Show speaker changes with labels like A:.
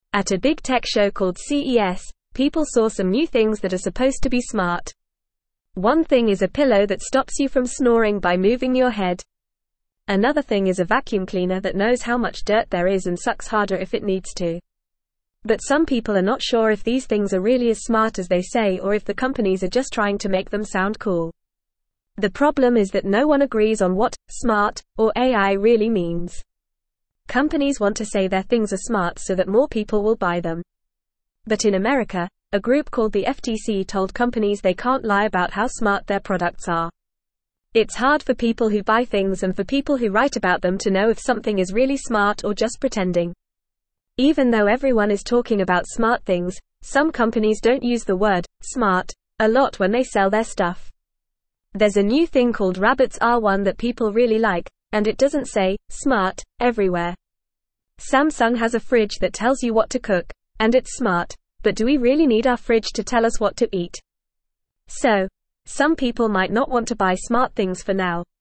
A: At a big tech show called CES, people saw some new things that are supposed to be smart. One thing is a pillow that stops you from snoring by moving your head. Another thing is a vacuum cleaner that knows how much dirt there is and sucks harder if it needs to. But some people are not sure if these things are really as smart as they say or if the companies are just trying to make them sound cool. The problem is that no one agrees on what smart or AI really means. Companies want to say their things are smart so that more people will buy them. But in America, a group called the FTC told companies they can't lie about how smart their products are. It's hard for people who buy things and for people who write about them to know if something is really smart or just pretending. Even though everyone is talking about smart things, some companies don't use the word smart a lot when they sell their stuff. There's a new thing called Rabbit's R1 that people really like, and it doesn't say smart everywhere. Samsung has a fridge that tells you what to cook, and it's smart, but do we really need our fridge to tell us what to eat? So, some people might not want to buy smart things for now,